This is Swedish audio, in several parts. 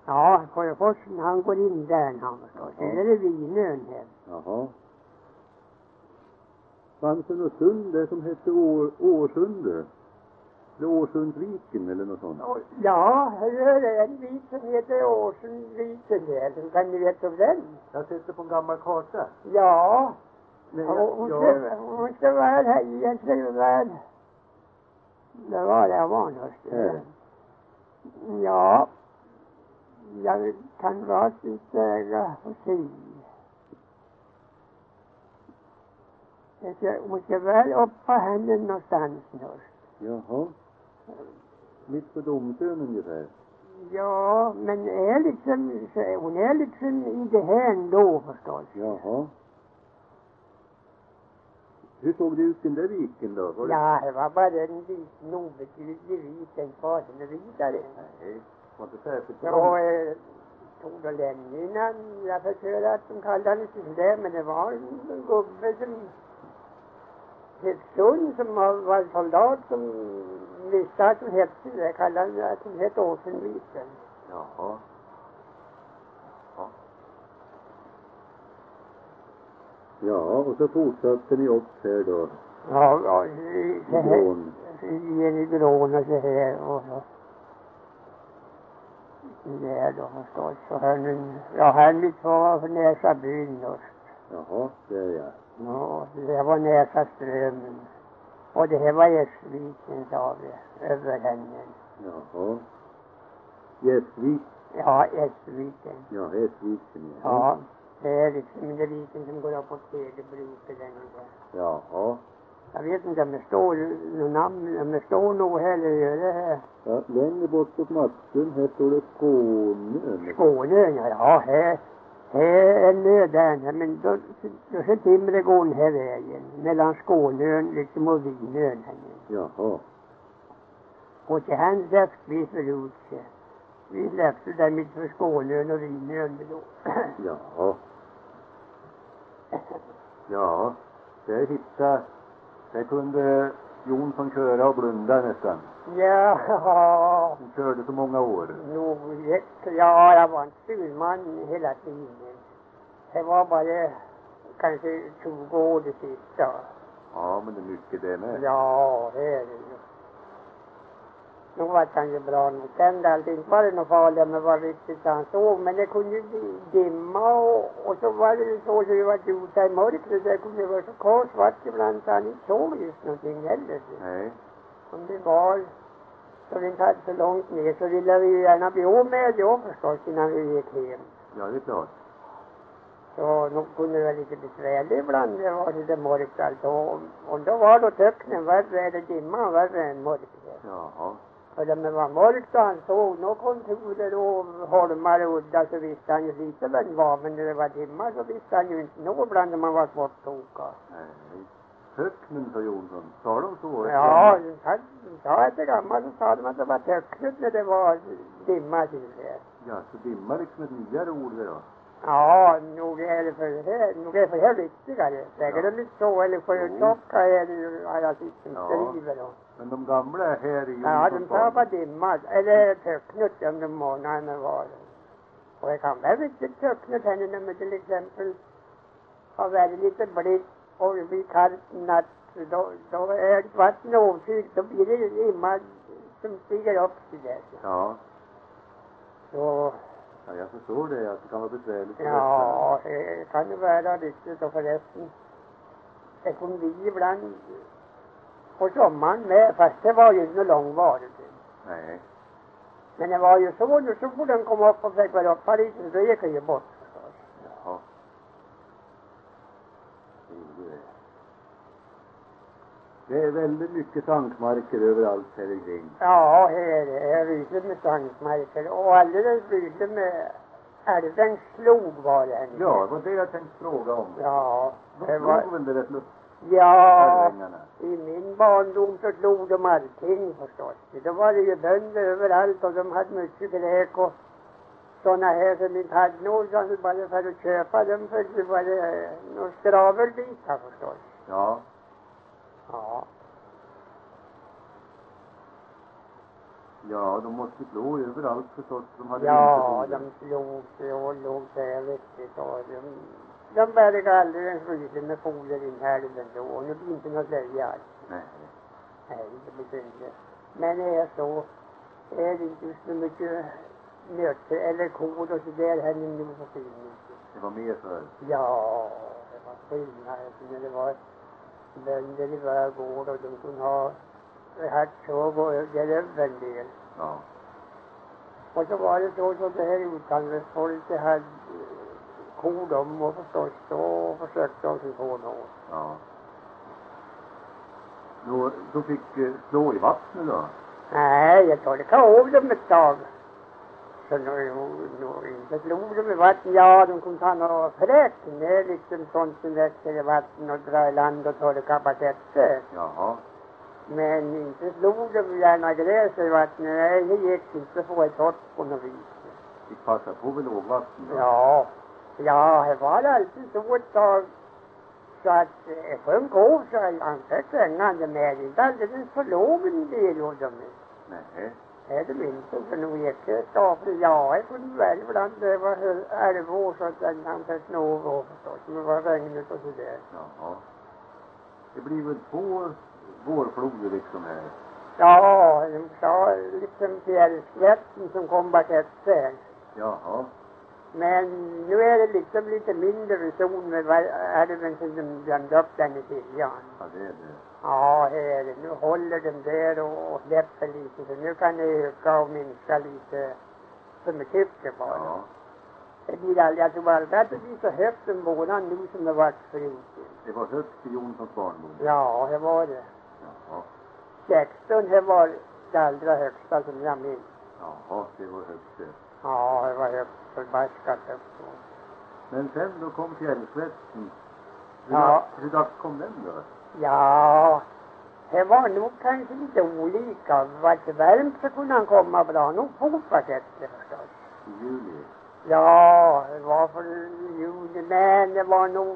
Ja, Sjöforsen, han går in där han förstås. Ja. Det är det Vinön här. Jaha. Fanns det något sund där som hette Årsunde? Det Årsundsviken eller något sånt? Ja, det är en vik som heter Årsundsviken där. Kan ni veta om den? Jag sitter på en gammal karta. Ja. Nej, Hon ska vara här i en silver. Det var det jag var någonstans. Ja. Jag kan vara sitt äga och se. Hon ska väl uppa henne någonstans först. Jaha. Mitt på Domsön ungefär. Ja, men är liksom, hon är liksom i det här ändå förstås. Jaha. Hur såg det ut den där viken då? Ja, det var bara en liten obetydlig vik, en fasen vidare. Nej, var inte särskilt Ja, tog det länge innan jag fick höra att de kallade det till det, men det var en gubbe som son som var soldat som visste att hon hette det, kallade att hon hette Åsenviken. Jaha. Ja. Ja, och så fortsatte ni upp här då. Ja, så här, Grån. i Grån och så här och så. Där då förstås. Så här nu, ja, här mitt var för Näsabyn då. Jaha, det är jag. Ja, det var Näsaströmmen. Och det här var Gästviken, sa vi, över henne. Jaha. Gästvik. Ja, Gästviken. Ja, Gästviken. Ja, det är liksom den viken som går upp på Tegelbruket där. Jaha. Jag vet inte om det står något namn, om det står något heller gör det här. Ja, längre bort på Mattsund, här står det Skåne. Skåne, ja, här är nöden, men då så timmer går den här vägen, mellan Skånön liksom och Vinön. Jaha. Och till hans släppte vi förut sig. Vi släppte där mitt för Skånön och Vinön då. Jaha. Ja, där hittade, där kunde Jonsson köra och blunda nästan. Ja, Han körde så många år. nog, ja, jag var en styrman hela tiden. Det var bara kanske 20 år det sista. Ja, men det är mycket det med. Ja, det är det ju. Nog var han ju bra nog. Sen allting var det nog farligt med vad riktigt han såg. Men det kunde ju bli dimma och så var det ju så det var ute i mörkret. Det kunde vara så kolsvart ibland så han inte såg just någonting heller. Nej. Om det var så vi inte hade så långt ner så ville vi gärna bli av med det förstås innan vi gick hem. Ja, det är klart. Så nog kunde det vara lite besvärligt ibland. Det var lite mörkt alltså. Och då var då töcknen värre, eller dimman värre än mörkret. Jaha. Och när det var mörkt och han såg några kontorer och holmar och udda så visste han ju lite vem det var. Men när det var dimma så visste han ju inte något ibland när man var borttoka. Nej. Töcknen, sa Jonsson. Sa de så? Ja, han sa att det gamla så sa de att det var töcknet när det var dimma till det. Ja, så dimma liksom ett nyare ord det då? Ja, nog är det för det här riktigare. Säger de inte så, eller sjötocka är det ju alla som skriver då. Men de gamla här i Jonsson. Ja, de sa bara dimma, eller töcknet om de månaderna var det. Och det kan vara riktigt töcknet henne när man till exempel har varit lite blitt och det blir kallt natt. Då är vattnet avkylt, då blir det dimma som stiger upp till det. Ja. Så... Ja, jag förstår det, att det kan vara besvärligt. Ja, det kan ju vara riktigt och förresten. Det kom vi ibland på sommaren med, fast det var ju inte långvarigt. Nej. Men det var ju så, nu så fort den kom upp och fick vara upp här lite, så gick det ju bort. Jaha. Det är väldigt mycket tankmarker överallt här i kring. Ja, här är rysligt med tankmarker och alldeles rysligt med älvens slog var det. Ja, det var det jag tänkte fråga om. Ja, det var väl det rätt lust. Ja, i min barndom så slog de allting förstås. Då var det ju bönder överallt och de hade mycket gräk och sådana här som inte hade något bara för att köpa dem för det var det någon skravelbitar förstås. Ja. Ja. Ja, de måste slå överallt förstås. De hade Ja, vinterfoder. de slog sig och låg där riktigt. Och de bärgade aldrig en skydde med foder in här då. Och nu blir inte något löja alls. Nej. Nej, det blir inte. Men det är så. Är det inte så mycket nötter eller kor och så där här nu på filmen. Det var mer för. Ja, det var skillnad när det var bönder i varje gård och de kunde ha hertsåg och över en del. Ja. Och så var det så det här utkantsfolket hade kor dem och förstås och försökte de sig få något. Ja. Då fick slå i vattnet då? Nej, jag torkade av dem ett tag. Så nu inte slog de i vatten. Ja, de kunde ta några fräken. Det är liksom sånt som växer i vatten och dra i land och torka på sättet. Jaha. Men inte slog de gärna gräs i vattnet. Nej, det gick inte att få ett torrt på något vis. Fick passa på vid lågvatten då? Ja. Ja, det var alltid så ett tag. Så att det sjönk av så han fick svängande med. Inte alldeles för låg en del av dem. Nej. Är det inte så nog gick det skapligt. Ja, jag kunde väl ibland det var 11 år så att han fick snov och förstås. Men det var regnet och sådär. Jaha. Det blir väl 2 vårfloder liksom här? Ja, de sa liksom fjällskvätten som kom bakåt sen. Jaha. Men nu är det liksom lite mindre zon med älven som de glömde upp den i Siljan. Ja, det är det. Ja, det är det. Nu håller de där och släpper lite. Så nu kan det öka och minska lite som det tycker bara. Ja. Det blir aldrig, jag tror aldrig att det blir så högt en månad nu som det varit förut. Det var högst i Jonssons barndom? Ja, det var det. Jaha. 16, det var det allra högsta som jag minns. Jaha, det var högst det. Ja, det var högt förbaskat högt. Men sen då kom fjällsvätten. Ja. Hur dags kom den då? Ja, det var nog kanske lite olika. Var det varmt så kunde han komma bra. Nog fort det förstås. I juli? Ja, det var för juli, men det var nog...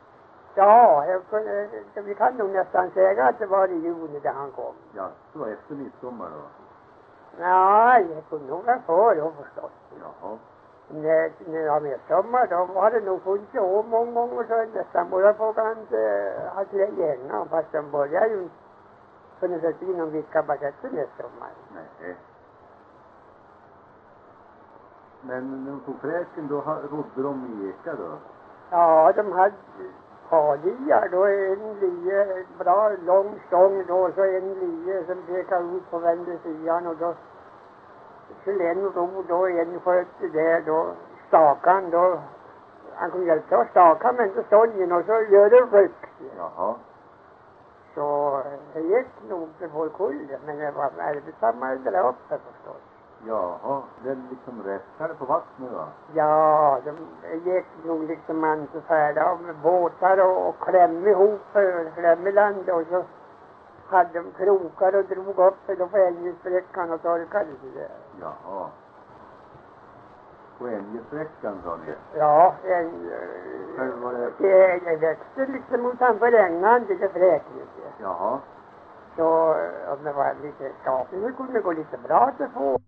Ja, vi kan nog nästan säga att det var i juni där han kom. Ja, så var efter midsommar då? Ja, jag kunde nog vara för då förstås. Jaha. När jag var midsommar då var det nog fullt år många gånger så nästan började folk inte ha till gänga. Fast de började ju inte kunna sätta in någon vicka baketter midsommar. Nej. Men när de tog fräken då rodde de i eka då? Ja, de hade parliar då, en lie, bra lång stång då, så en lie som pekade ut på vänder sidan och då skulle en ro då, en skötte där då, stakan då, han kunde hjälpa att staka men inte stången och så gör det ryck. Jaha. Så det gick nog till folkhull, men det var arbetsammare där uppe förstås. Jaha, den liksom rättade på vattnet då? Ja, de gick nog liksom inte färda med båtar och kläm ihop, kläm i land och så hade de krokar och drog upp det då på älgsträckan och torkade det där. Jaha. På älgsträckan sa ni? Ja, det... det växte liksom utanför ängan till det fräkligt. Jaha. Så om det var lite skapligt så kunde det gå lite bra att få.